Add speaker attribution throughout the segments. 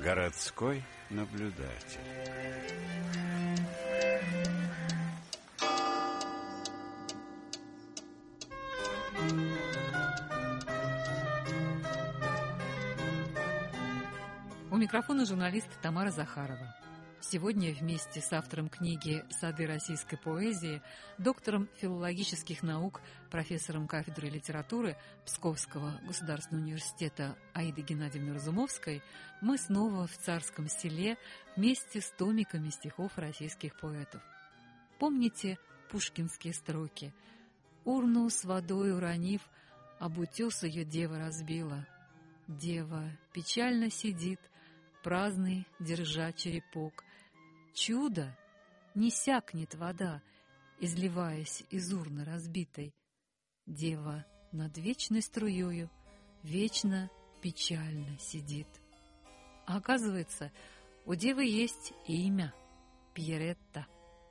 Speaker 1: Городской наблюдатель.
Speaker 2: У микрофона журналист Тамара Захарова. Сегодня вместе с автором книги «Сады российской поэзии», доктором филологических наук, профессором кафедры литературы Псковского государственного университета Аидой Геннадьевной Разумовской мы снова в Царском Селе вместе с томиками стихов российских поэтов. Помните пушкинские строки? «Урну с водой уронив, об утес ее дева разбила. Дева печально сидит, праздный, держа черепок. Чудо! Не сякнет вода, изливаясь из урны разбитой. Дева над вечной струёю вечно печально сидит». А оказывается, у девы есть имя — Пьеретта.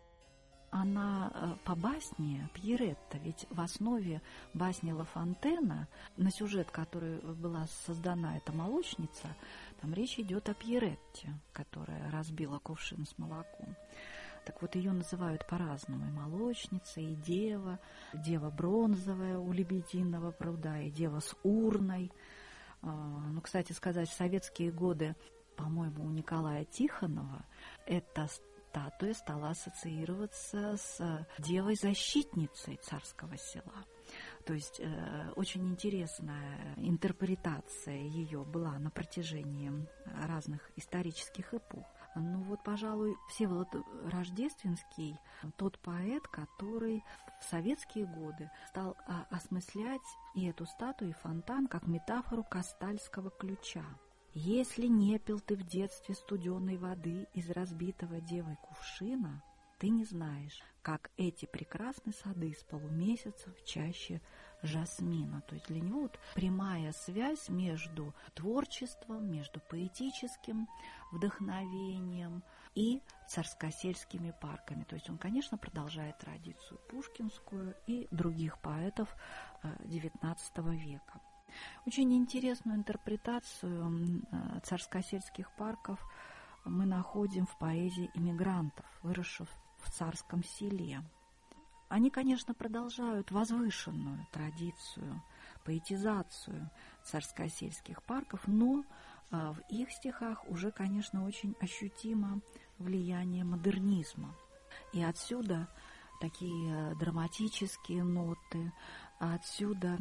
Speaker 3: Она по басне Пьеретта, ведь в основе басни Ла Фонтена, на сюжет, который была создана эта молочница, там речь идет о Пьеретте, которая разбила кувшин с молоком. Так вот, ее называют по-разному: и молочница, и дева, дева бронзовая у Лебединого пруда, и дева с урной. Ну, кстати сказать, в советские годы, по-моему, у Николая Тихонова эта статуя стала ассоциироваться с девой-защитницей Царского Села. То есть очень интересная интерпретация ее была на протяжении разных исторических эпох. Ну вот, пожалуй, Всеволод Рождественский тот поэт, который в советские годы стал осмыслять и эту статую, и фонтан как метафору Кастальского ключа. Если не пил ты в детстве студеной воды из разбитого девой кувшина, ты не знаешь, как эти прекрасные сады с полумесяцев чаще жасмина. То есть для него вот прямая связь между творчеством, между поэтическим вдохновением и царскосельскими парками. То есть он, конечно, продолжает традицию пушкинскую и других поэтов XIX века. Очень интересную интерпретацию царскосельских парков мы находим в поэзии эмигрантов, выросших в Царском Селе. Они, конечно, продолжают возвышенную традицию, поэтизацию царскосельских парков, но в их стихах уже, конечно, очень ощутимо влияние модернизма. И отсюда такие драматические ноты, отсюда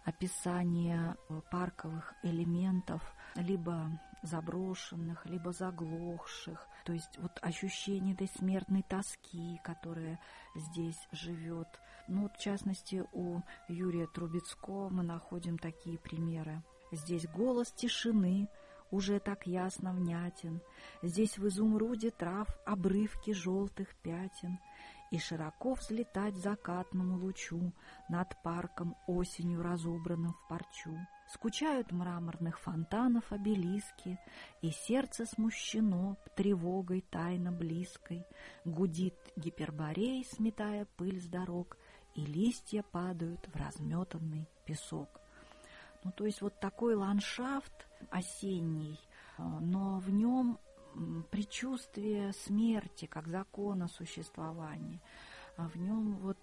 Speaker 3: описание парковых элементов, либо заброшенных, либо заглохших. То есть вот ощущение этой смертной тоски, которая здесь живет. Ну, вот, в частности, у Юрия Трубецкого мы находим такие примеры. Здесь голос тишины уже так ясно внятен, здесь в изумруде трав обрывки желтых пятен, и широко взлетать закатному лучу над парком осенью разубранным в парчу. Скучают мраморных фонтанов обелиски, и сердце смущено тревогой тайно близкой. Гудит гиперборей, сметая пыль с дорог, и листья падают в разметанный песок. Ну, то есть вот такой ландшафт осенний, но в нем предчувствие смерти как закона существования, в нем вот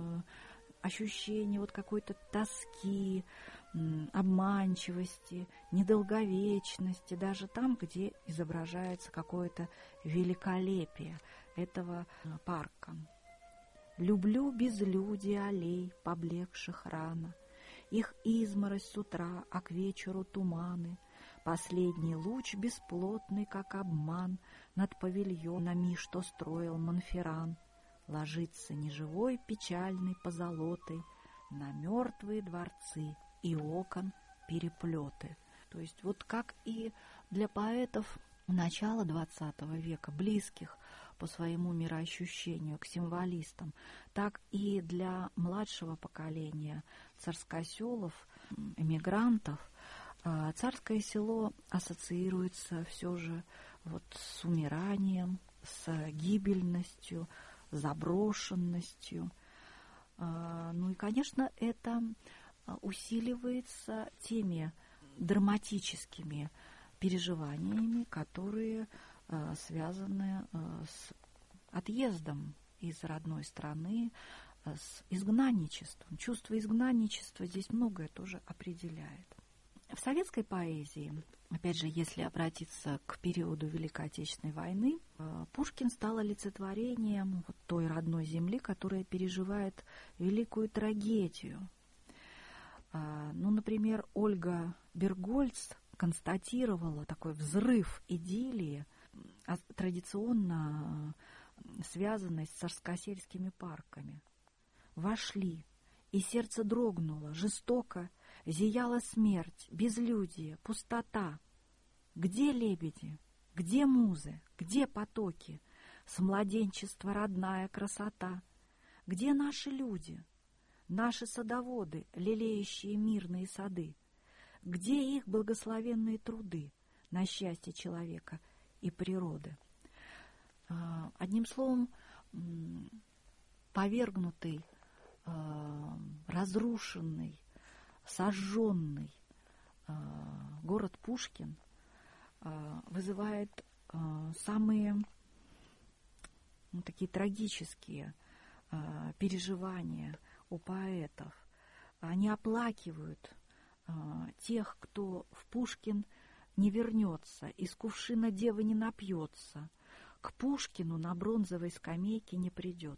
Speaker 3: ощущение вот какой-то тоски, обманчивости, недолговечности, даже там, где изображается какое-то великолепие этого парка. Люблю безлюдие аллей, поблекших рано, их изморозь с утра, а к вечеру туманы. Последний луч бесплотный, как обман, над павильонами, что строил Монферран, ложится неживой, печальной позолотой на мертвые дворцы и окон переплеты. То есть вот как и для поэтов начала XX века, близких по своему мироощущению к символистам, так и для младшего поколения царскоселов, эмигрантов, Царское Село ассоциируется все же вот с умиранием, с гибельностью, заброшенностью. Ну и, конечно, это усиливается теми драматическими переживаниями, которые связаны с отъездом из родной страны, с изгнанничеством. Чувство изгнанничества здесь многое тоже определяет. В советской поэзии, опять же, если обратиться к периоду Великой Отечественной войны, Пушкин стал олицетворением той родной земли, которая переживает великую трагедию. Например, Ольга Бергольц констатировала такой взрыв идиллии, традиционно связанной с царскосельскими парками. Вошли, и сердце дрогнуло, жестоко зияла смерть, безлюдие, пустота. Где лебеди, где музы, где потоки, с младенчества родная красота? Где наши люди, наши садоводы, лелеющие мирные сады? Где их благословенные труды на счастье человека и природы? Одним словом, повергнутый, разрушенный, сожженный город Пушкин вызывает самые такие трагические переживания у поэтов. Они оплакивают тех, кто в Пушкин не вернется, из кувшина девы не напьется, к Пушкину на бронзовой скамейке не придет.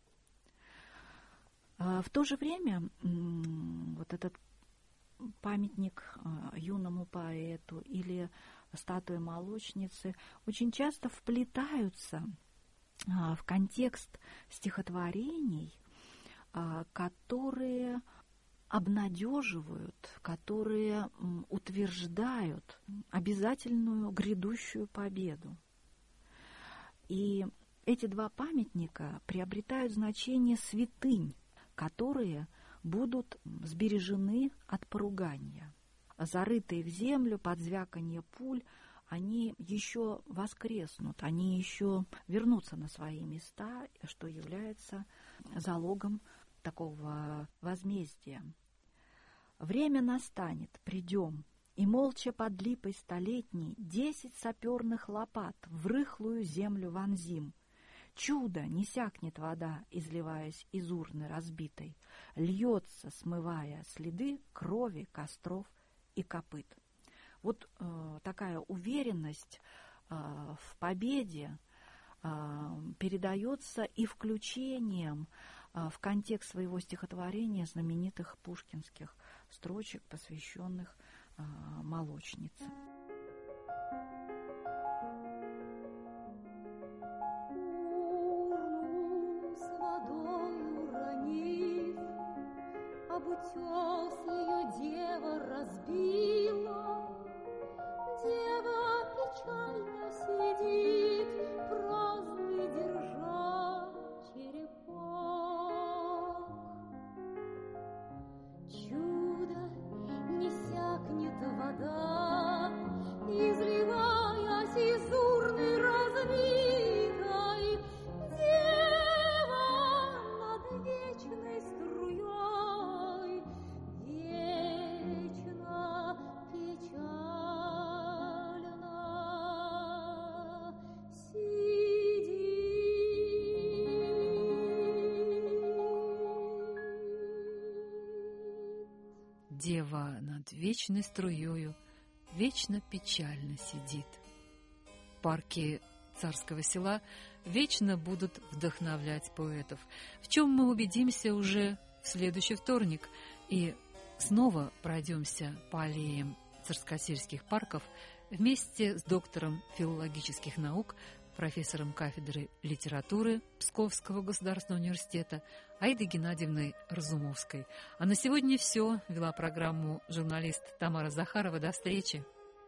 Speaker 3: В то же время вот этот памятник юному поэту или статуя молочницы очень часто вплетаются в контекст стихотворений, которые обнадеживают, которые утверждают обязательную грядущую победу. И эти два памятника приобретают значение святынь, которые будут сбережены от поругания. Зарытые в землю под звяканье пуль, они еще воскреснут, они еще вернутся на свои места, что является залогом такого возмездия. Время настанет, придем, и молча под липой столетней 10 саперных лопат в рыхлую землю вонзим. Чудо, не сякнет вода, изливаясь из урны разбитой, льется, смывая следы крови, костров и копыт. Вот такая уверенность в победе передается и включением в контекст своего стихотворения знаменитых пушкинских строчек, посвященных молочнице.
Speaker 4: Урну с водою уронив, об утес ее дева разбила. Дева печально сидит, праздный держа черепок. Чудо, не сякнет вода, изливаясь из урны разбитой. Дева над вечной струей вечно печально сидит.
Speaker 2: Дева над вечной струёю вечно печально сидит. Парки Царского Села вечно будут вдохновлять поэтов, в чем мы убедимся уже в следующий вторник, и снова пройдемся по аллеям царскосельских парков вместе с доктором филологических наук, профессором кафедры литературы Псковского государственного университета Аидой Геннадьевной Разумовской. А на сегодня все. Вела программу журналист Тамара Захарова. До встречи.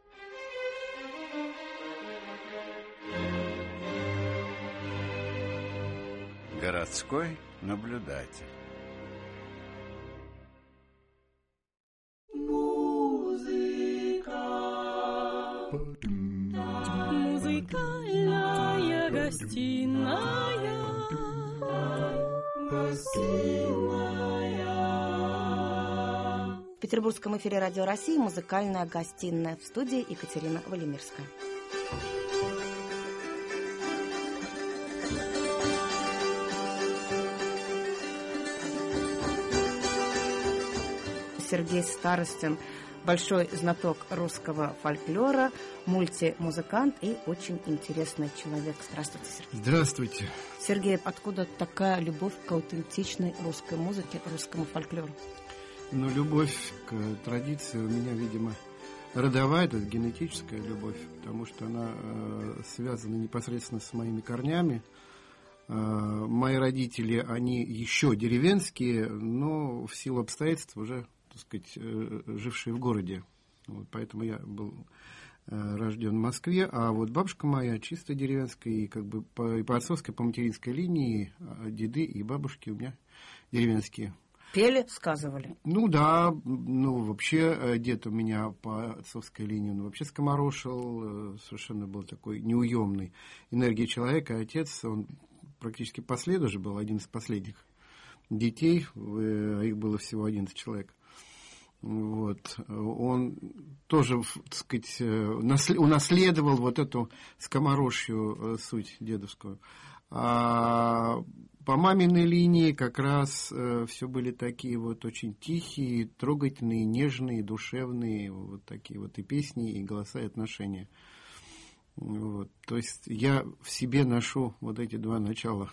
Speaker 1: Городской наблюдатель.
Speaker 4: Музыкальная гостиная. Гостиная.
Speaker 5: В петербургском эфире Радио России «Музыкальная гостиная», в студии Екатерина Валимирская. Сергей Старостин, большой знаток русского фольклора, мультимузыкант и очень интересный человек. Здравствуйте, Сергей.
Speaker 6: Здравствуйте.
Speaker 5: Сергей, откуда такая любовь к аутентичной русской музыке, русскому фольклору?
Speaker 6: Ну, любовь к традиции у меня, видимо, родовая, это генетическая любовь, потому что она связана непосредственно с моими корнями. Мои родители, они еще деревенские, но в силу обстоятельств уже, так сказать, жившие в городе. Вот, поэтому я был рожден в Москве, а вот бабушка моя чисто деревенская, и как бы по отцовской, по материнской линии деды и бабушки у меня деревенские.
Speaker 5: Пели, сказывали?
Speaker 6: Ну да, ну вообще дед у меня по отцовской линии, он вообще скоморошил, совершенно был такой неуемный энергии человека, а отец, он практически последний же был, один из последних детей, их было всего 11 человек. Вот. Он тоже, так сказать, унаследовал вот эту скоморожью суть дедовскую. А по маминой линии как раз все были такие вот очень тихие, трогательные, нежные, душевные, вот такие вот и песни, и голоса, и отношения. Вот. То есть я в себе ношу вот эти два начала.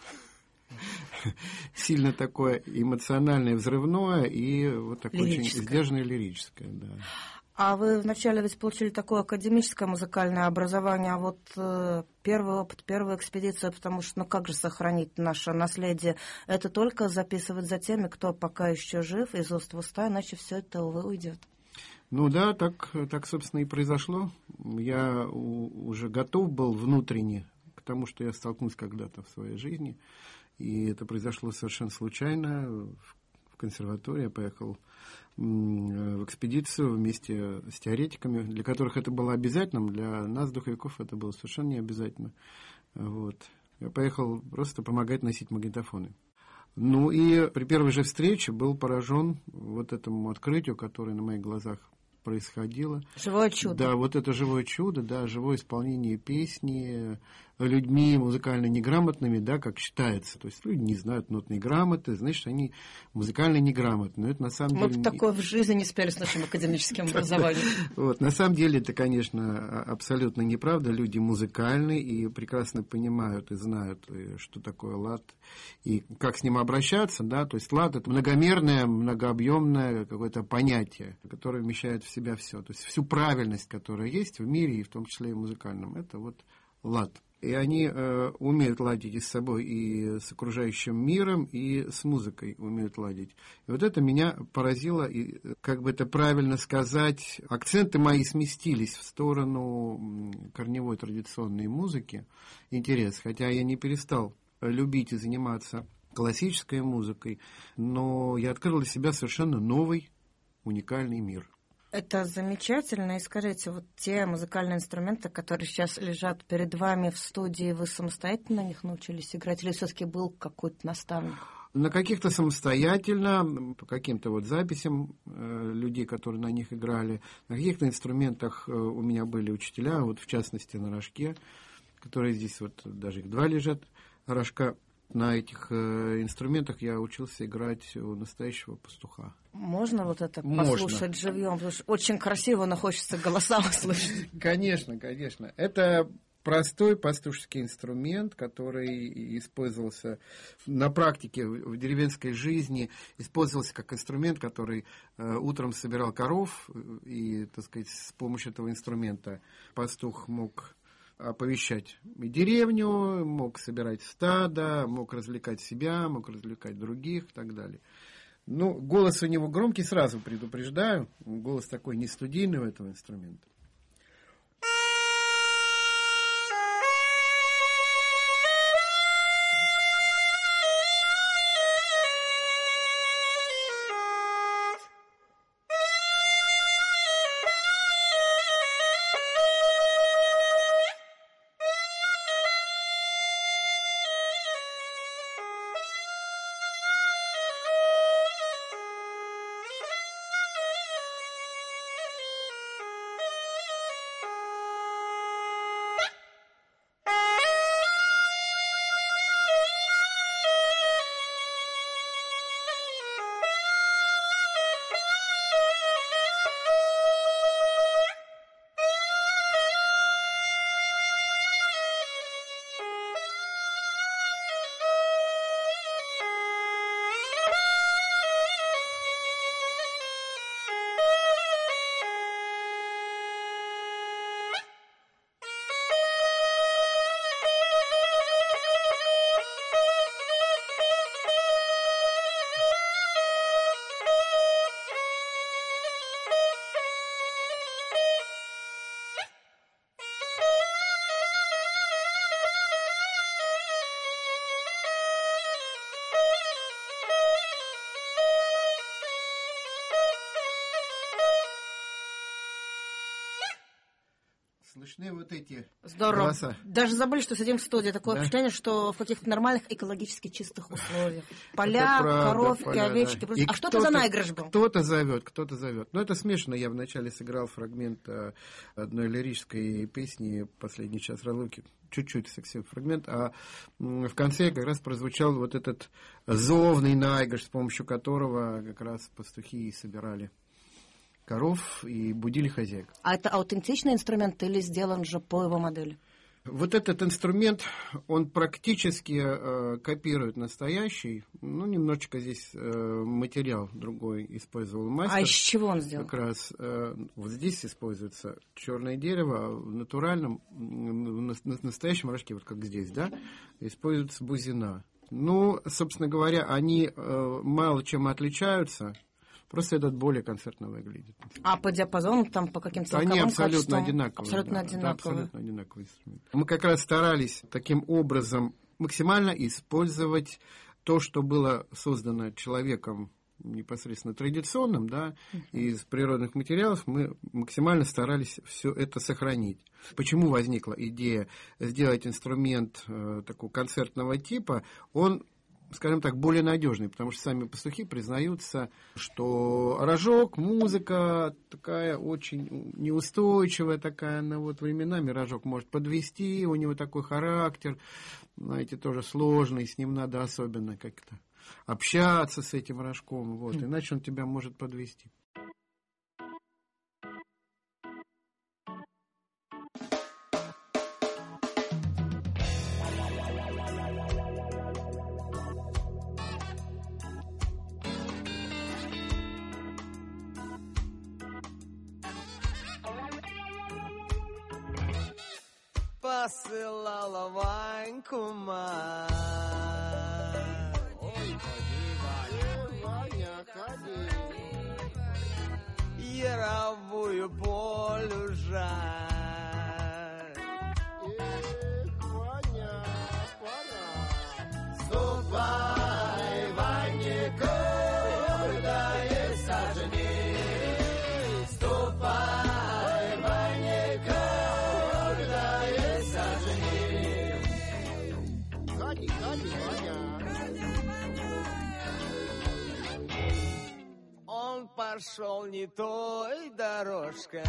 Speaker 6: Сильно такое эмоциональное, взрывное и вот такое очень сдержанное, лирическое. Да.
Speaker 5: А вы вначале ведь получили такое академическое музыкальное образование, а вот первый опыт, первая экспедиция, потому что, ну как же сохранить наше наследие? Это только записывать за теми, кто пока еще жив, из уст в уста, иначе все это, увы, уйдет.
Speaker 6: Ну да, так, собственно, и произошло. Я уже готов был внутренне к тому, что я столкнусь когда-то в своей жизни. И это произошло совершенно случайно. В консерватории я поехал в экспедицию вместе с теоретиками, для которых это было обязательным, для нас, духовиков, это было совершенно не обязательно. Вот. Я поехал просто помогать носить магнитофоны. Ну и при первой же встрече был поражен вот этому открытию, которое на моих глазах происходило.
Speaker 5: Живое чудо.
Speaker 6: Да, вот это живое чудо, да, живое исполнение песни людьми музыкально неграмотными, да, как считается. То есть люди не знают нотной грамоты, значит, они музыкально неграмотны. Но это на самом деле...
Speaker 5: Мы такое в жизни не спели с нашим академическим образованием.
Speaker 6: Вот, на самом деле это, конечно, абсолютно неправда. Люди музыкальные и прекрасно понимают и знают, что такое лад и как с ним обращаться, да. То есть лад — это многомерное, многообъемное какое-то понятие, которое вмещает в себя все. То есть всю правильность, которая есть в мире, и в том числе и в музыкальном, это вот лад. И они умеют ладить и с собой, и с окружающим миром, и с музыкой умеют ладить. И вот это меня поразило, и, как бы это правильно сказать, акценты мои сместились в сторону корневой традиционной музыки, интерес, хотя я не перестал любить и заниматься классической музыкой, но я открыл для себя совершенно новый, уникальный мир.
Speaker 5: Это замечательно. И скажите, вот те музыкальные инструменты, которые сейчас лежат перед вами в студии, вы самостоятельно на них научились играть? Или все-таки был какой-то наставник?
Speaker 6: На каких-то самостоятельно, по каким-то вот записям людей, которые на них играли. На каких-то инструментах у меня были учителя, вот в частности на рожке, которые здесь вот даже их два лежат, рожка. На этих инструментах я учился играть у настоящего пастуха.
Speaker 5: Можно вот это послушать живьем? Потому что очень красиво, но хочется голоса услышать.
Speaker 6: Конечно, конечно. Это простой пастушеский инструмент, который использовался на практике в деревенской жизни, использовался как инструмент, который утром собирал коров, и, так сказать, с помощью этого инструмента пастух мог оповещать деревню, мог собирать стадо, мог развлекать себя, мог развлекать других и так далее. Ну, голос у него громкий, сразу предупреждаю. Голос такой не студийный у этого инструмента. Слышны вот эти
Speaker 5: Здорово.
Speaker 6: голоса.
Speaker 5: Даже забыли, что сидим в студии. Такое впечатление, что в каких-то нормальных экологически чистых условиях. Поля, коровки, овечки. Да. А что это за наигрыш был?
Speaker 6: Кто-то зовет. Но это смешно. Я вначале сыграл фрагмент одной лирической песни «Последний час разлуки». Чуть-чуть совсем фрагмент. А в конце как раз прозвучал вот этот зовный наигрыш, с помощью которого как раз пастухи собирали коров и будили хозяек.
Speaker 5: А это аутентичный инструмент или сделан же по его модели?
Speaker 6: Вот этот инструмент, он практически копирует настоящий. Ну, немножечко здесь материал другой использовал мастер.
Speaker 5: А из чего он сделан?
Speaker 6: Как раз вот здесь используется черное дерево, в натуральном, в настоящем рожке, вот как здесь, да, используется бузина. Ну, собственно говоря, они мало чем отличаются. Просто этот более концертно выглядит.
Speaker 5: А по диапазону, там, по каким-то звуковым
Speaker 6: они абсолютно
Speaker 5: качествам?
Speaker 6: одинаковые.
Speaker 5: Абсолютно одинаковые.
Speaker 6: Да, абсолютно одинаковые инструменты. Мы как раз старались таким образом максимально использовать то, что было создано человеком непосредственно традиционным, да, из природных материалов, мы максимально старались все это сохранить. Почему возникла идея сделать инструмент такого концертного типа? Он, скажем так, более надежный, потому что сами пастухи признаются, что рожок, музыка такая очень неустойчивая такая, но вот временами рожок может подвести, у него такой характер, знаете, тоже сложный, с ним надо особенно как-то общаться с этим рожком, вот, иначе он тебя может подвести.
Speaker 7: Посылала Ваньку мать. Ой, ходи, Ваня, ходи. Яровую полю жать. Эх, Ваня, пора. Ступай, Ванька, да и сожни. Ступай, Ванька, да и сожни. Ходи, ходи, Ваня. Он пошел не той дорожкой.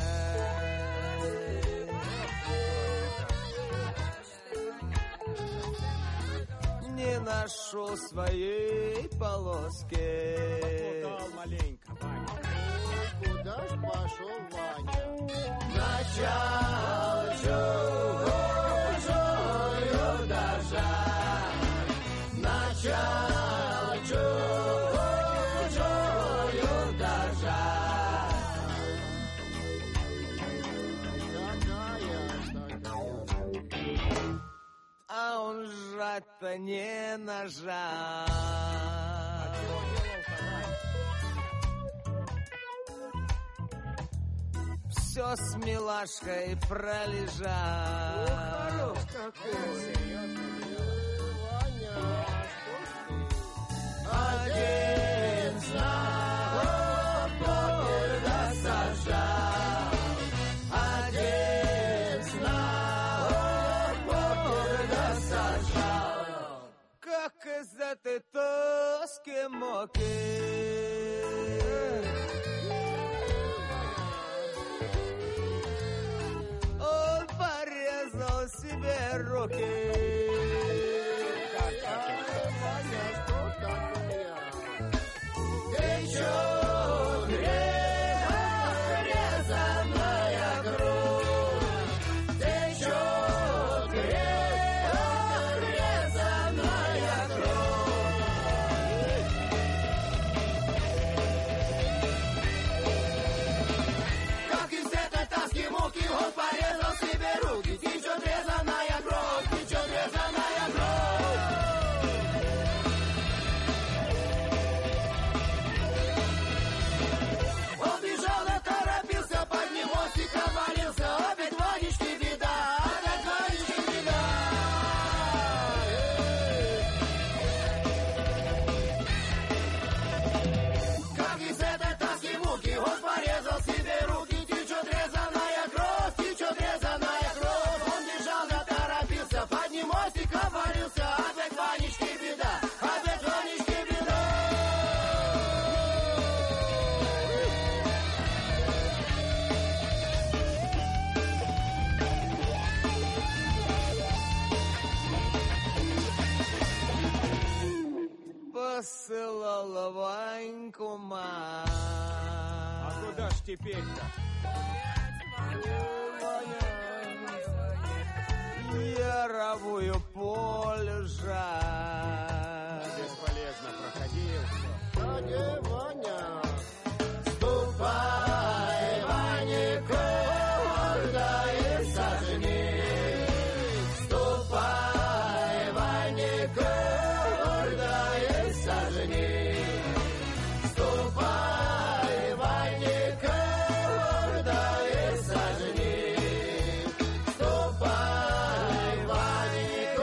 Speaker 7: Не нашел своей полоски. Запутал маленько, Ваня. Куда ж пошел Ваня? Начал чужою дождать. Начал чужою дождать. А он жать-то не нажал. Все с милашкой пролежал. Хорош какой. Один знак да сажал. Один знак да сажал. Как из этой тоски моки. Он порезал себе руки. кума.
Speaker 8: А куда ж теперь-то?
Speaker 7: Яровую поле жать.
Speaker 8: Бесполезно, проходил.
Speaker 7: Ваня, ступай, Ваня, гордо и сожни. Ступай, Ваня, гордо и сожни. Ступай, Ваня, гордо и сожни. Ступай, Ваня,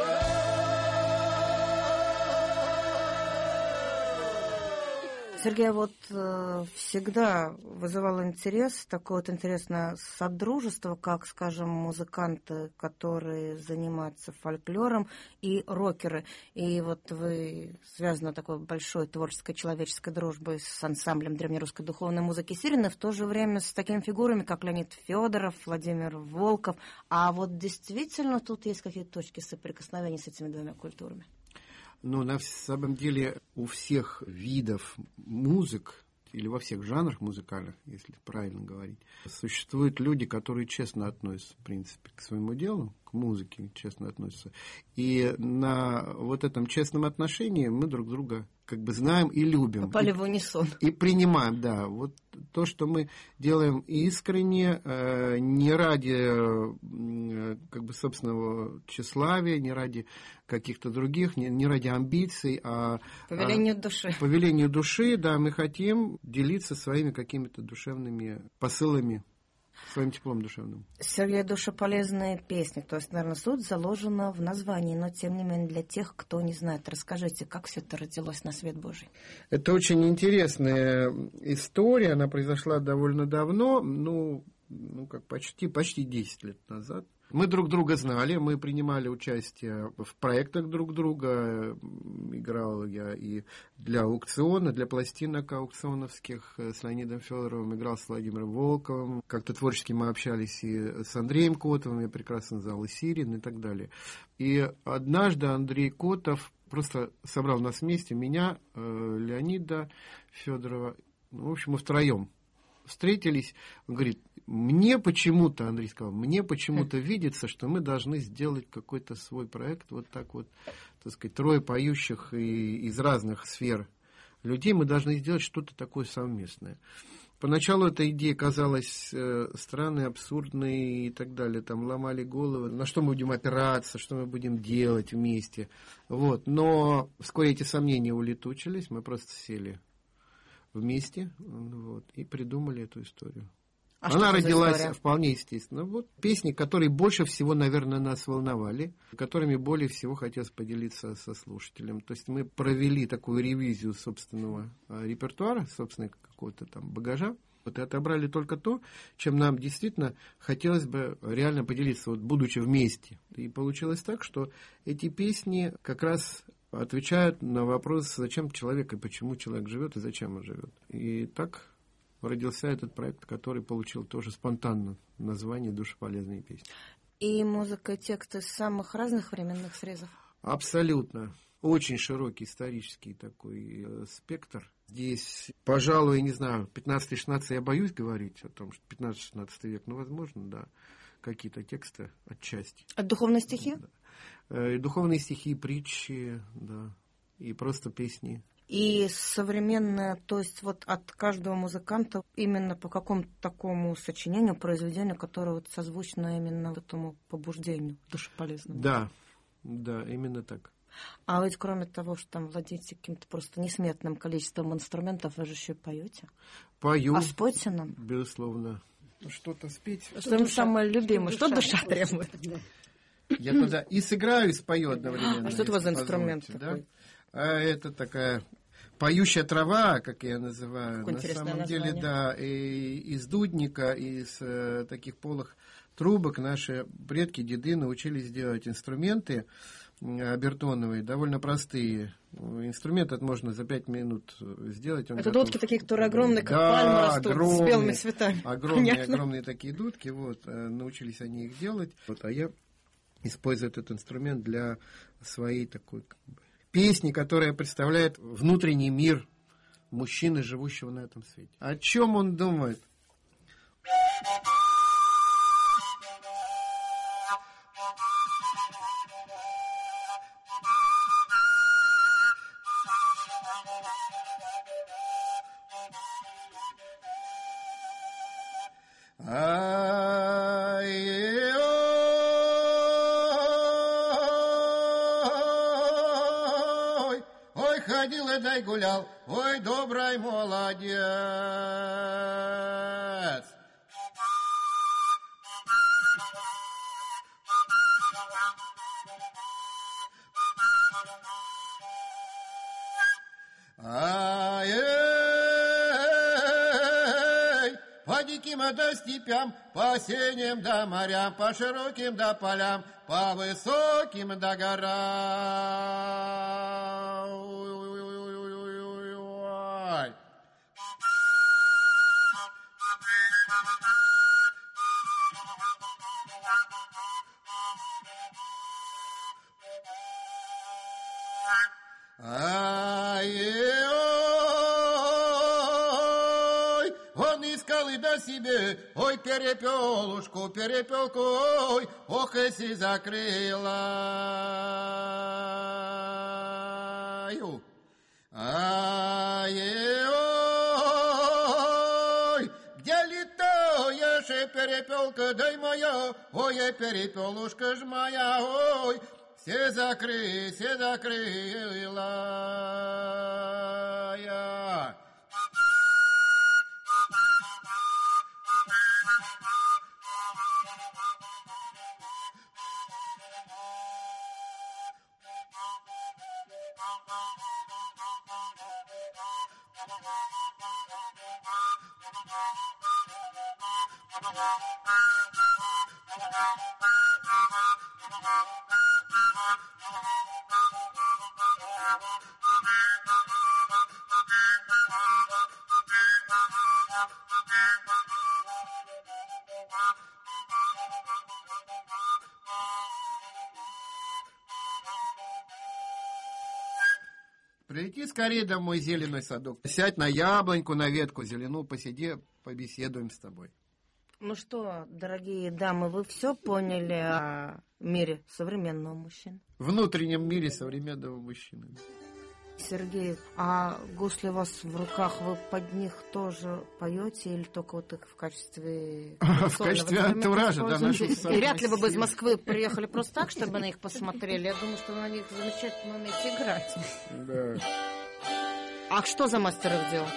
Speaker 5: Сергей, вот всегда вызывал интерес, такое вот интересное содружество, как, скажем, музыканты, которые занимаются фольклором, и рокеры. И вот вы связаны такой большой творческой человеческой дружбой с ансамблем древнерусской духовной музыки Сирины, в то же время с такими фигурами, как Леонид Федоров, Владимир Волков. А вот действительно тут есть какие-то точки соприкосновения с этими двумя культурами?
Speaker 6: Ну, на самом деле, у всех видов музык, или во всех жанрах музыкальных, если правильно говорить, существуют люди, которые честно относятся, в принципе, к своему делу, к музыке честно относятся. И на вот этом честном отношении мы друг друга как бы знаем и любим.
Speaker 5: Попали в унисон.
Speaker 6: И принимаем, да. Вот то, что мы делаем искренне, не ради как бы собственного тщеславия, не ради каких-то других, не ради амбиций, а
Speaker 5: по велению души.
Speaker 6: По велению души, да, мы хотим делиться своими какими-то душевными посылами, своим теплом душевным.
Speaker 5: Сергей, душеполезные песни, то есть, наверное, суть заложена в названии, но, тем не менее, для тех, кто не знает, расскажите, как все это родилось на свет Божий?
Speaker 6: Это очень интересная история, она произошла довольно давно, как почти 10 лет назад. Мы друг друга знали, мы принимали участие в проектах друг друга. Играл я и для аукциона, для пластинок аукционовских с Леонидом Федоровым, играл с Владимиром Волковым. Как-то творчески мы общались и с Андреем Котовым, я прекрасно знал и Сирин и так далее. И однажды Андрей Котов просто собрал нас вместе, меня, Леонида Федорова, в общем, мы втроем встретились. Он говорит, Андрей сказал, мне почему-то видится, что мы должны сделать какой-то свой проект, вот так вот, так сказать, трое поющих из разных сфер людей, мы должны сделать что-то такое совместное. Поначалу эта идея казалась странной, абсурдной и так далее. Там ломали головы, на что мы будем опираться, что мы будем делать вместе. Вот. Но вскоре эти сомнения улетучились, мы просто сели вместе и придумали эту историю. Она родилась вполне естественно. Вот песни, которые больше всего, наверное, нас волновали, которыми более всего хотелось поделиться со слушателем. То есть мы провели такую ревизию собственного репертуара, собственного какого-то там багажа. Вот и отобрали только то, чем нам действительно хотелось бы реально поделиться, будучи вместе. И получилось так, что эти песни как раз отвечают на вопрос, зачем человек и почему человек живет и зачем он живет. И так родился этот проект, который получил тоже спонтанно название «Душеполезные песни».
Speaker 5: И музыка, и тексты из самых разных временных срезов? Абсолютно.
Speaker 6: Очень широкий исторический такой спектр. Здесь, пожалуй, я не знаю, 15-16 я боюсь говорить о том, что 15-16 век, возможно, да, какие-то тексты отчасти.
Speaker 5: От духовной стихи?
Speaker 6: Да. И духовные стихи, притчи, да, и просто песни.
Speaker 5: И современное, то есть от каждого музыканта именно по какому-то такому сочинению, произведению, которое созвучно именно этому побуждению душеполезному.
Speaker 6: Да, именно так.
Speaker 5: А ведь кроме того, что там владеете каким-то просто несметным количеством инструментов, вы же еще и поете.
Speaker 6: Пою.
Speaker 5: А спойте нам.
Speaker 6: Безусловно. Что-то спеть.
Speaker 5: Что самое любимое, что душа требует.
Speaker 6: Я тогда и сыграю, и спою одновременно.
Speaker 5: А что это у вас за инструмент такой?
Speaker 6: Это такая поющая трава, как я называю.
Speaker 5: Какое
Speaker 6: на самом
Speaker 5: название.
Speaker 6: деле, да, и из дудника, из таких полых трубок наши предки, деды научились делать инструменты обертоновые, довольно простые. Инструмент этот можно за 5 минут сделать.
Speaker 5: Это дудки такие, которые огромные, как пальмы растут, с белыми цветами.
Speaker 6: Огромные такие дудки, научились они их делать. А я использую этот инструмент для своей такой песни, которая представляет внутренний мир мужчины, живущего на этом свете. О чем он думает? Ой, ходил и дай гулял, ой, добрый молодец. По диким да степям, по синим да морям, по широким да полям, по высоким да горам. Ой. Он искал и до себе, ой, перепелушку, перепелку, ой, ох, если закрыла. Ой, где летаешь, перепелка, дай моя, ой, перепелушка ж моя, ой, все закрыла я. Прилети скорее домой, зеленый садок. Сядь на яблоньку, на ветку зеленую, посиди, побеседуем с тобой.
Speaker 5: Ну что, дорогие дамы, вы все поняли о мире современного мужчины?
Speaker 6: Внутреннем мире современного мужчины.
Speaker 5: Сергей, а гусли у вас в руках, вы под них тоже поете или только вот их в качестве...
Speaker 6: В качестве антуража, да, нашего.
Speaker 5: И вряд ли вы бы из Москвы приехали просто так, чтобы на них посмотрели. Я думаю, что вы на них замечательно умеете играть.
Speaker 6: Да.
Speaker 5: А что за мастер их делал?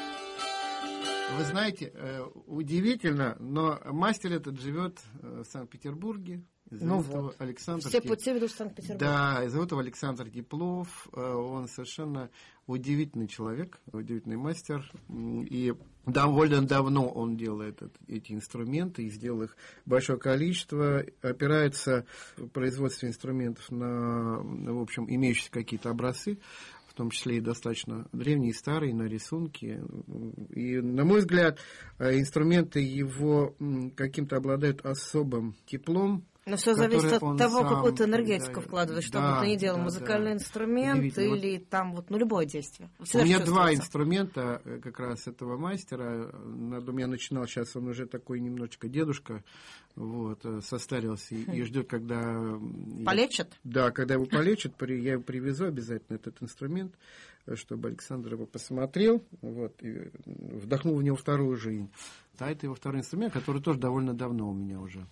Speaker 6: Вы знаете, удивительно, но мастер этот живет в Санкт-Петербурге. Зовут его Александр.
Speaker 5: Все пути ведут в Санкт-Петербург.
Speaker 6: Да, зовут его Александр Теплов. Он совершенно удивительный человек, удивительный мастер. И довольно давно он делает эти инструменты и сделал их большое количество. Опирается в производстве инструментов на, в общем, имеющиеся какие-то образцы, в том числе и достаточно древние, старые, на рисунки. И, на мой взгляд, инструменты его каким-то обладают особым теплом.
Speaker 5: Но все зависит от того, какую-то энергетику вкладывать, чтобы ты не делал музыкальный инструмент или там вот, любое действие.
Speaker 6: У меня два инструмента как раз этого мастера. У меня начинал, сейчас он уже такой немножечко дедушка, вот, состарился и ждет, когда...
Speaker 5: Полечат?
Speaker 6: Да, когда его полечат, я его привезу обязательно, этот инструмент, чтобы Александр его посмотрел, вот, и вдохнул в него вторую жизнь. А это его второй инструмент, который тоже довольно давно у меня уже.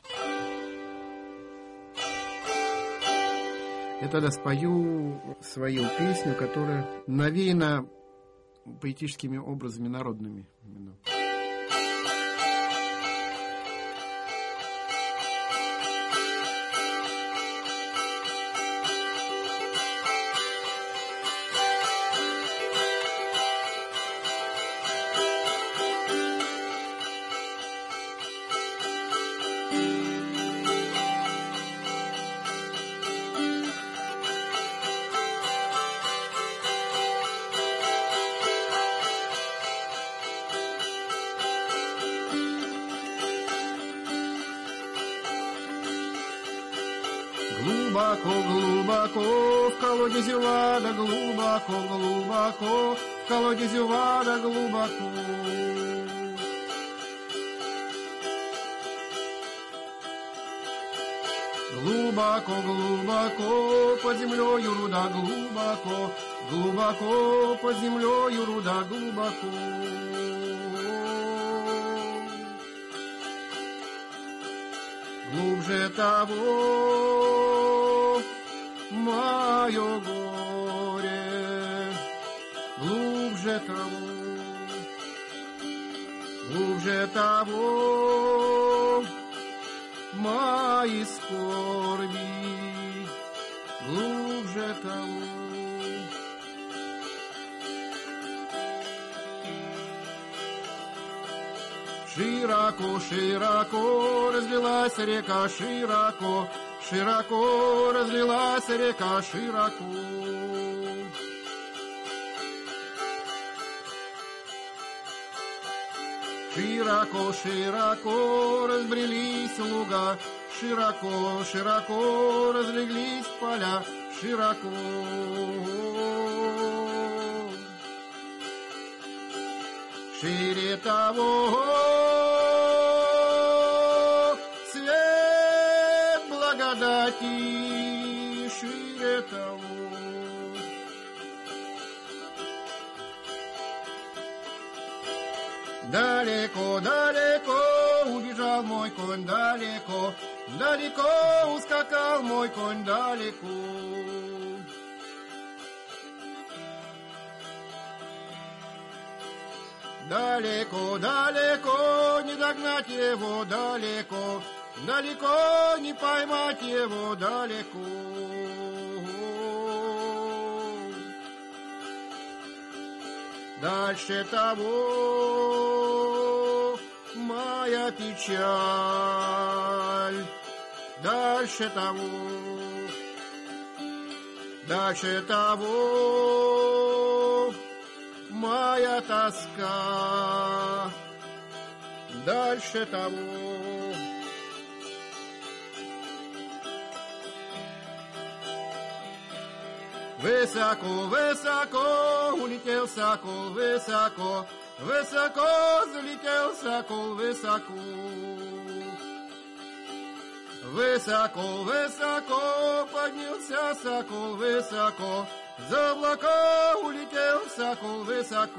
Speaker 6: Я тогда спою свою песню, которая навеяна поэтическими образами народными. Именно. Глубоко, глубоко, в колодезе вода, глубоко, глубоко, в колодезю вода глубоко. Глубоко, глубоко под землею руда, глубоко, глубоко под землею руда, глубоко. Глубже того мое горе, глубже того мои скорби, глубже того. Широко, широко разлилась река, широко, широко разлилась река, широко. Широко, широко разбрелись луга, широко, широко разлеглись поля, широко. Шире того свет благодати, шире того. Далеко, далеко убежал мой конь, далеко, далеко ускакал мой конь, далеко. Далеко, далеко не догнать его, далеко, далеко не поймать его, далеко. Дальше того моя печаль, дальше того моя тоска, дальше того. Высоко, высоко улетел сокол, высоко, высоко залетел сокол, высоко. Высоко, высоко поднялся сокол, высоко, за облака улетел сокол, высоко.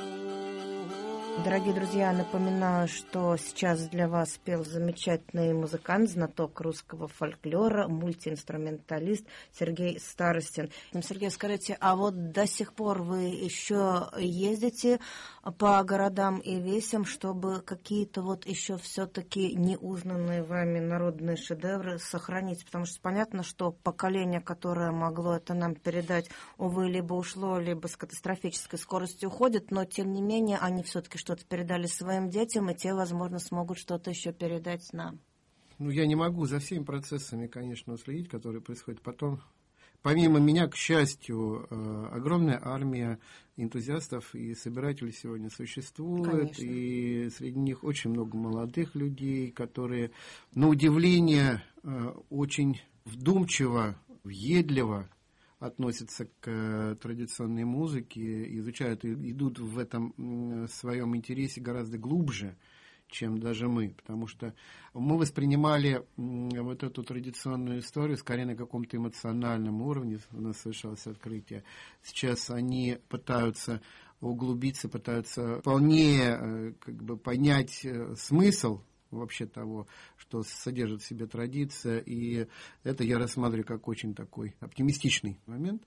Speaker 5: Дорогие друзья, напоминаю, что сейчас для вас пел замечательный музыкант, знаток русского фольклора, мультиинструменталист Сергей Старостин. Сергей, скажите, а вот до сих пор вы еще ездите по городам и весям, чтобы какие-то вот еще все-таки неузнанные вами народные шедевры сохранить? Потому что понятно, что поколение, которое могло это нам передать, увы, либо ушло, либо с катастрофической скоростью уходит, но тем не менее они все-таки что-то передали своим детям, и те, возможно, смогут что-то еще передать нам.
Speaker 6: Ну, я не могу за всеми процессами, конечно, уследить, которые происходят потом. Помимо меня, к счастью, огромная армия энтузиастов и собирателей сегодня существует. Конечно. И среди них очень много молодых людей, которые, на удивление, очень вдумчиво, въедливо относятся к традиционной музыке, изучают и идут в этом своем интересе гораздо глубже, чем даже мы, потому что мы воспринимали вот эту традиционную историю скорее на каком-то эмоциональном уровне, у нас совершалось открытие. Сейчас они пытаются углубиться, пытаются полнее понять смысл вообще того, что содержит в себе традиция, и это я рассматриваю как очень такой оптимистичный момент.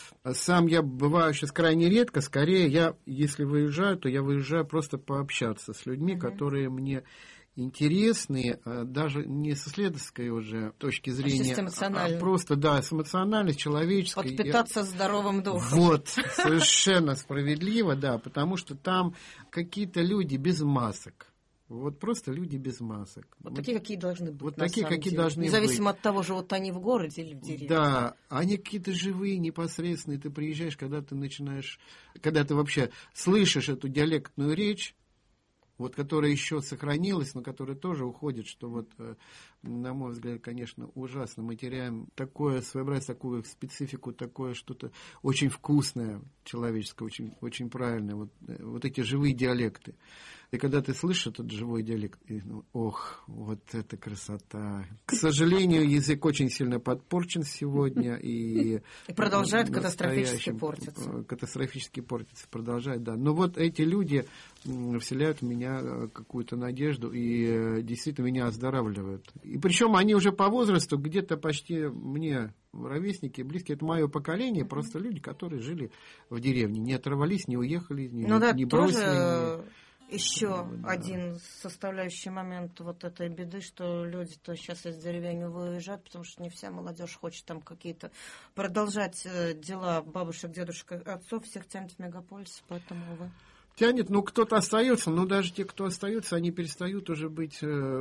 Speaker 6: Сам я бываю сейчас крайне редко, скорее я, если выезжаю, то я выезжаю просто пообщаться с людьми, которые мне интересны, даже не с исследовательской уже точки зрения, а просто, да, с эмоциональной, с человеческой.
Speaker 5: Подпитаться здоровым духом.
Speaker 6: Вот, совершенно справедливо, да, потому что там какие-то люди без масок. Вот просто люди без масок.
Speaker 5: Вот такие, какие должны быть.
Speaker 6: Вот такие, какие
Speaker 5: деле.
Speaker 6: должны быть.
Speaker 5: Независимо от того же, вот они в городе или в деревне.
Speaker 6: Да, они какие-то живые, непосредственные. Ты приезжаешь, когда ты вообще слышишь эту диалектную речь, вот которая еще сохранилась, но которая тоже уходит, что вот, на мой взгляд, конечно, ужасно. Мы теряем такое своеобразие, такую специфику, такое что-то очень вкусное, человеческое, очень, очень правильное. Вот эти живые диалекты. И когда ты слышишь этот живой диалект, ох, вот это красота. К сожалению, язык очень сильно подпорчен сегодня. И
Speaker 5: продолжает катастрофически портиться.
Speaker 6: Катастрофически портится, продолжает, да. Но вот эти люди вселяют в меня какую-то надежду и действительно меня оздоравливают. И причем они уже по возрасту где-то почти мне ровесники, близкие, это мое поколение, просто люди, которые жили в деревне, не оторвались, не уехали, не бросили.
Speaker 5: Тоже еще один составляющий момент вот этой беды, что люди-то сейчас из деревень выезжают, потому что не вся молодежь хочет там какие-то продолжать дела бабушек, дедушек, отцов, всех тянет в мегаполис, поэтому, увы.
Speaker 6: Тянет, кто-то остается, но даже те, кто остаются, они перестают уже быть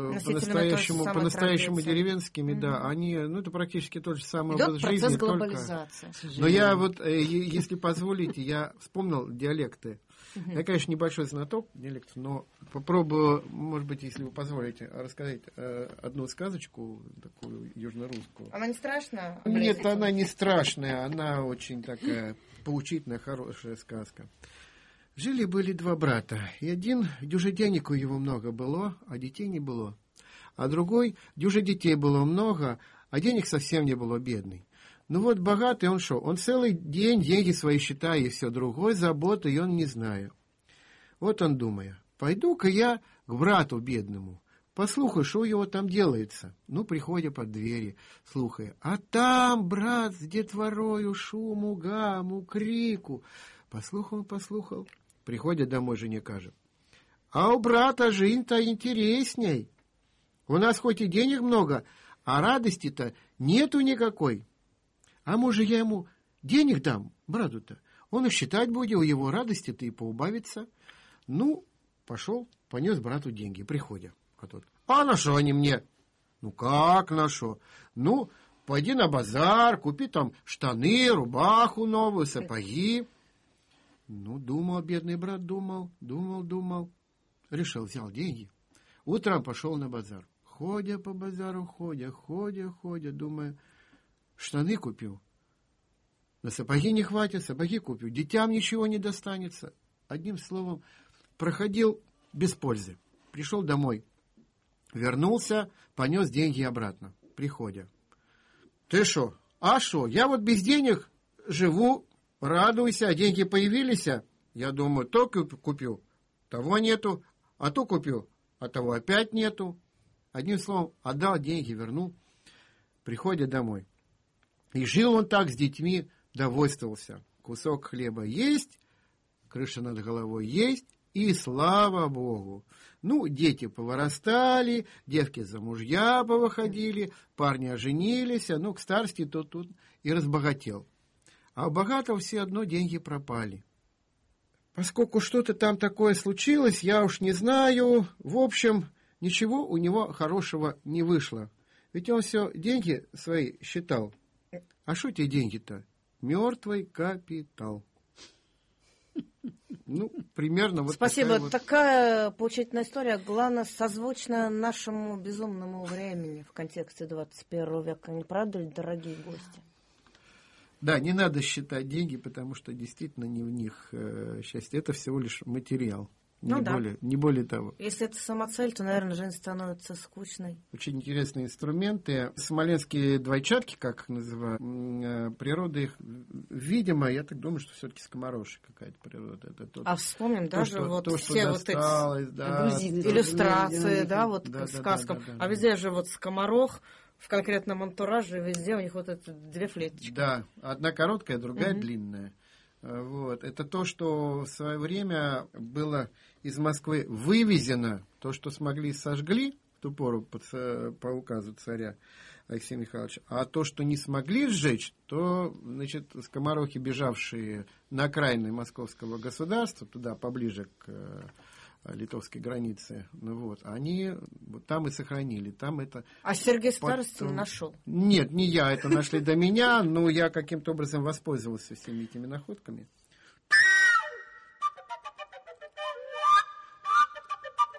Speaker 6: по-настоящему деревенскими, да, они, это практически тот же самый образ жизни.
Speaker 5: Процесс глобализации.
Speaker 6: Но я вот, если позволите, я вспомнил диалекты. Я, конечно, небольшой знаток диалектов, но попробую, может быть, если вы позволите, рассказать одну сказочку, такую южнорусскую.
Speaker 5: Она не страшная?
Speaker 6: Нет, она не страшная, она очень такая поучительная, хорошая сказка. Жили-были два брата, и один, дюже денег у его много было, а детей не было. А другой, дюже детей было много, а денег совсем не было, бедный. Ну вот богатый он шо? Он целый день деньги свои считает, и все, другой заботы и он не знает. Вот он думает, пойду-ка я к брату бедному, послухай, что у него там делается. Приходя под двери, слухая, а там брат с детворою шуму, гаму, крику. Послухал, приходит домой, жене кажет, а у брата жизнь-то интересней. У нас хоть и денег много, а радости-то нету никакой. А может, я ему денег дам, брату-то? Он и считать будет, у его радости-то и поубавится. Пошел, понес брату деньги, приходя. А тот, а на что они мне? Как на что? Пойди на базар, купи там штаны, рубаху новую, сапоги. Думал, бедный брат, думал. Решил, взял деньги. Утром пошел на базар. Ходя по базару, ходя, думаю, штаны купил. На сапоги не хватит, сапоги купил. Детям ничего не достанется. Одним словом, проходил без пользы. Пришел домой. Вернулся, понес деньги обратно. Приходя. Ты шо? А шо? Я вот без денег живу, радуйся, а деньги появились. Я думаю, то купил, того нету, а то купил, а того опять нету. Одним словом, отдал деньги, вернул. Приходя домой. И жил он так с детьми, довольствовался. Кусок хлеба есть, крыша над головой есть, и слава Богу. Дети повырастали, девки за мужья повыходили, парни оженились, к старости тут и разбогател. А у богатого все одно деньги пропали. Поскольку что-то там такое случилось, я уж не знаю, в общем, ничего у него хорошего не вышло. Ведь он все деньги свои считал. А что те деньги-то? Мертвый капитал. Примерно вот.
Speaker 5: Спасибо. Такая поучительная история, главное, созвучна нашему безумному времени в контексте 21 века. Не правда ли, дорогие гости?
Speaker 6: Да, не надо считать деньги, потому что действительно не в них счастье. Это всего лишь материал. Не более того.
Speaker 5: Если это самоцель, то, наверное, жизнь становится скучной.
Speaker 6: Очень интересные инструменты. Смоленские двойчатки, как их называют, природа их, видимо, я так думаю, что все-таки скомороши какая-то природа. Это тот,
Speaker 5: вспомним даже все вот эти
Speaker 6: иллюстрации,
Speaker 5: к сказкам. А везде же скоморох, в конкретном антураже, везде у них вот эти две флеточки.
Speaker 6: Да, одна короткая, другая длинная. Это то, что в свое время было из Москвы вывезено, то, что смогли, сожгли в ту пору по указу царя Алексея Михайловича, а то, что не смогли сжечь, то, скоморохи, бежавшие на окраины московского государства, туда поближе к литовской границе, они там и сохранили. Там это
Speaker 5: а Сергей Старостин нашел?
Speaker 6: Нет, не я, это нашли до меня, но я каким-то образом воспользовался всеми этими находками.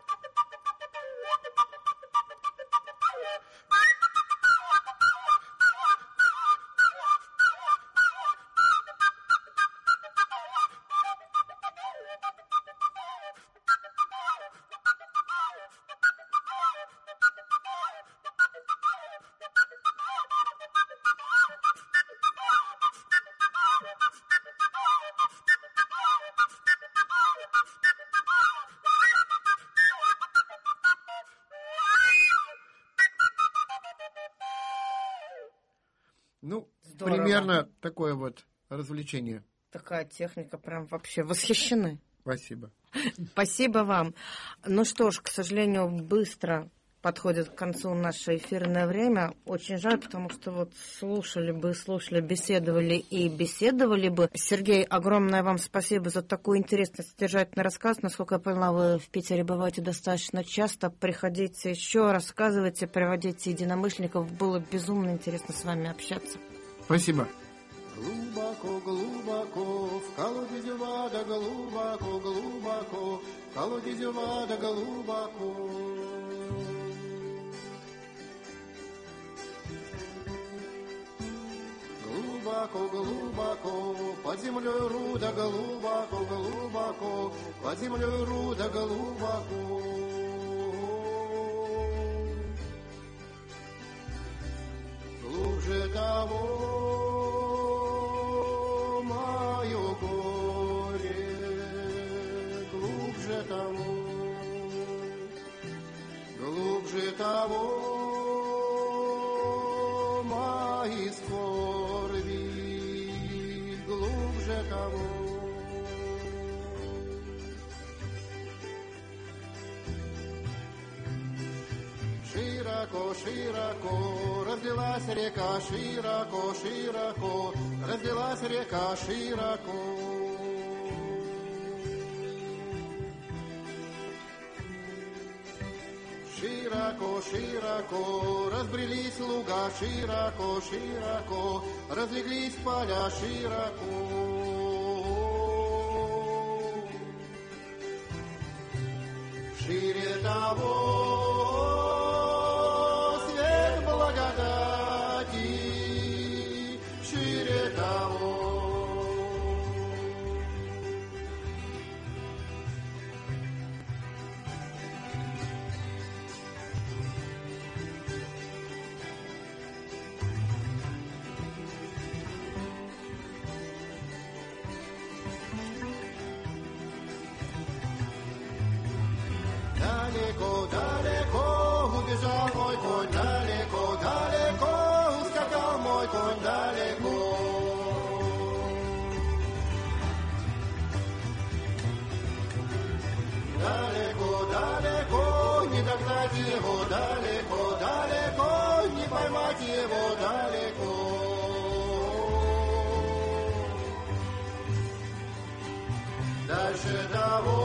Speaker 6: Ну,
Speaker 5: Здорово.
Speaker 6: примерно такое вот развлечение.
Speaker 5: Такая техника, прям вообще восхищены.
Speaker 6: Спасибо.
Speaker 5: Спасибо вам. Ну что ж, к сожалению, быстро подходит к концу наше эфирное время. Очень жаль, потому что вот слушали, беседовали бы. Сергей, огромное вам спасибо за такой интересный, содержательный рассказ. Насколько я поняла, вы в Питере бываете достаточно часто. Приходите еще, рассказывайте, приводите единомышленников. Было безумно интересно с вами общаться.
Speaker 6: Спасибо.
Speaker 9: Глубоко, глубоко, в колодезе вода, глубоко, глубоко, в колодезе вода, глубоко. Глубоко, глубоко, под землей руда, глубоко, глубоко, под землей руда, глубоко. Глубже того мое горе, глубже того мои скорби, глубже того. Широко, широко разлилась река, широко, широко разлилась река, широко. Широко, широко разбрелись луга, широко, широко разлеглись поля, широко. Шире того свет благодати, шире того. Далеко, далеко убежал мой конь, далеко, далеко ускакал мой конь, далеко. Далеко, далеко не догнать его, далеко, далеко не поймать его, далеко. Дальше того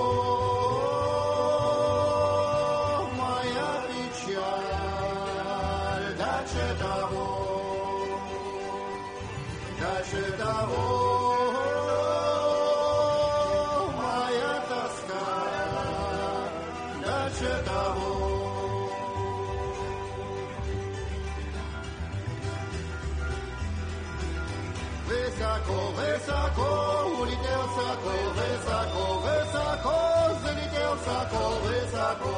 Speaker 9: дальше того моя тоска, дальше того. Высоко, высоко улетел сокол, высоко, высоко залетел сокол, высоко.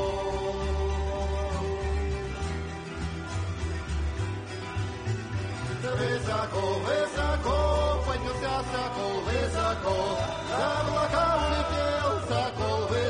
Speaker 9: Высоко, высоко поднялся сокол, высоко, за облака улетел сокол,